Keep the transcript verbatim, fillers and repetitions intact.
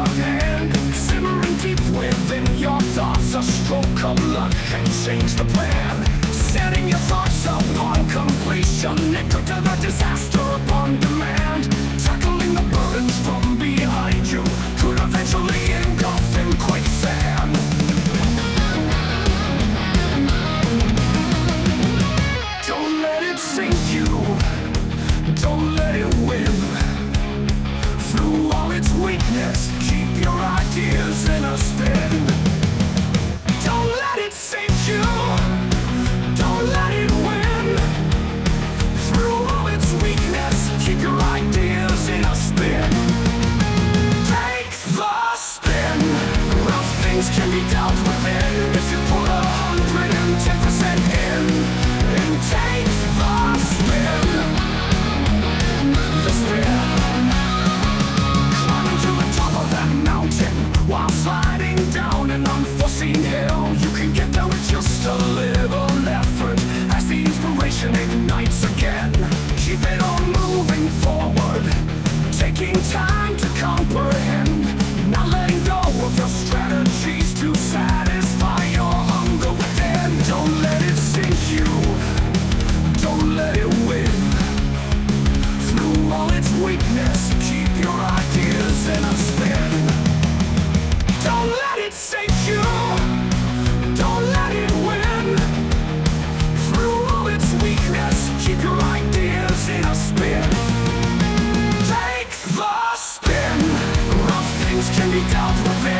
of hand, simmering deep within your thoughts. A stroke of luck can change the plan, setting your thoughts upon completion, equal to the disaster upon demand. Tackling the burdens from behind you could eventually engulf in quicksand. Don't let it sink you, don't let it win. Through all its weakness, keep your ideas in a spin. Don't let it sink you, don't let it win. Through all its weakness, keep your ideas in a spin. Take the spin. Rough things can be dealt with in if you put a hundred and ten percent in. And take the spin. The spin. Climbing to the top of that mountain while sliding down an unforeseen hill. You can get there with just a little effort as the inspiration ignites again. Keep it on moving forward, taking time to comprehend, not letting go of your strategies to satisfy your hunger within. Don't let it sink you, don't let it win. Through all its weakness, keep your ideas in a spin. Don't let it sink you, don't let it win. Through all its weakness, keep your ideas in a spin. Take the spin. Rough things can be dealt with